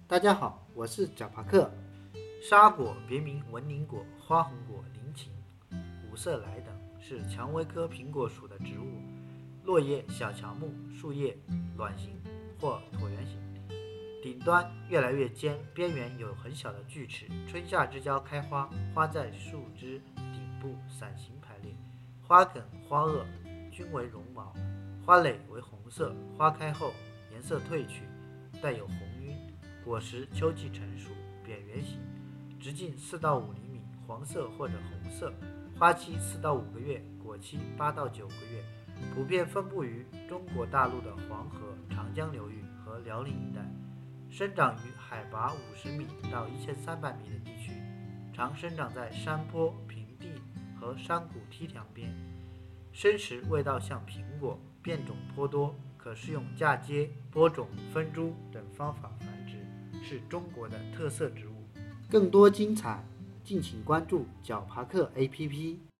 大家好，我是贾帕克。沙果别名文宁果、花红果、菱芹、五色莱等，是蔷薇科苹果属的植物，落叶小乔木，树叶卵形或椭圆形，顶端越来越尖，边缘有很小的锯齿。春夏之交开花，花在树枝顶部伞形排列，花梗、花萼均为绒毛，花蕾为红色，花开后颜色褪去，带有红晕。果实秋季成熟，扁圆形，直径4到5厘米，黄色或者红色。花期4到5个月，果期8到9个月。普遍分布于中国大陆的黄河、长江流域和辽宁一带，生长于海拔50米到1300米的地区，常生长在山坡、平地和山谷梯田边。生时味道像苹果，变种颇多，可是用嫁接、播种、分株等方法繁殖，是中国的特色植物。更多精彩，敬请关注小帕克 APP。